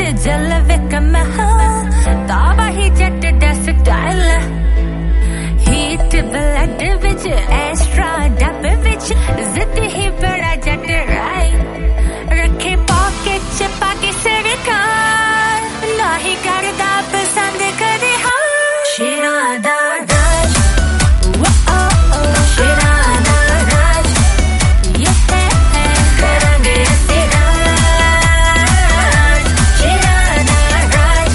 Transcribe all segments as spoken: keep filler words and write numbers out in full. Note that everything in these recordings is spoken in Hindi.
जल विक मैं तावा ही जट दा स्टाइल हीट ब्लड विच एक्स्ट्रा डब विच जिद ही बड़ा जट राई रखे पॉकेट च पाके सरकार ना ही करदा पसंद करे हाँ शेरां दा राज वो ओ ओ शेरां दा राज ये है करांगे असीं राज शेरां दा राज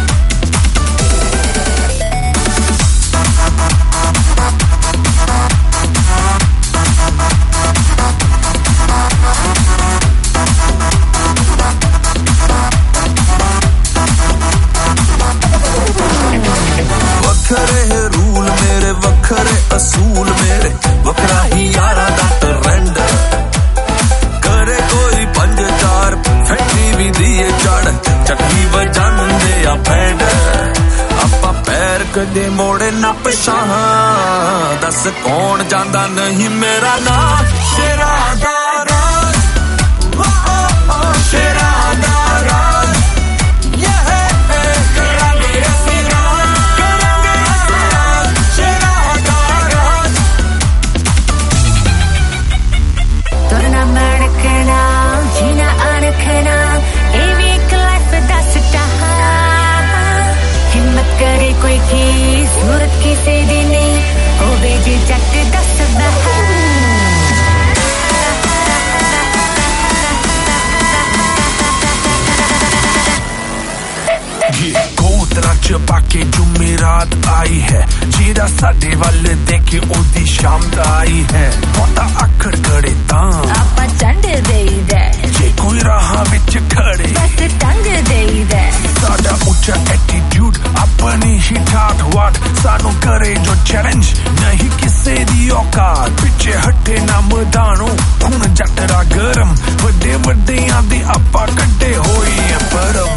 वखरे रूल मेरे वखरे असूल मेरे वखरा ही यारा दा ट्रेंड करे कोई पंज चार फैक्ट्री भी दिए चढ़ चटनी बजांदे आ बैंड आपा पैर कदे मोड़े ना पिछां दस कौन जांदा नहीं मेरा नाम शेरां दा राज ओ ओ ओ शेरां दा राज ये है करांगे असीं तोरना मड़कना जीना अनखना एवी एक लाइफ दा स्टाइल हिम्मत करे कोई की सूरत किसे दी नहीं होवे जे जट दा सबह कोतरा च पाके जुमेरात आई है जेड़ा साडे वल देखे ओदी शाम आई है पता आखड़ गड़े तां आपा चंड देई दे जे कोई राह विच खड़े बस टंग देई दे साडा उच्चा एटीट्यूड अपनी ही ठाठ वाट सानू करे जो चैलेंज नहीं किसे दी औकात पिछे हटे ना मैदानों खून जटरा गरम वड्डे वड्डियां दी आपा कड्डे होई है परम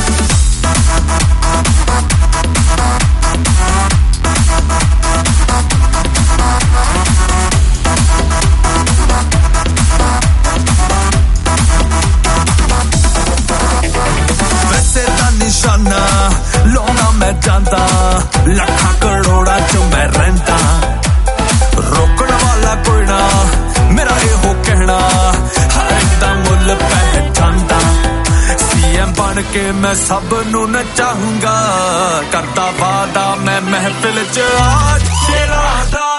वैसे दा निशाना लोना मैं जांदा लखा करोड़ा च मैं रहंदा रोकण वाला कोई ना मेरा एहो कहना हर एक दा मुल पहचानदा सीएम बन के मैं सब नू नचाऊंगा करदा वादा मैं महफिल च आज शेरां दा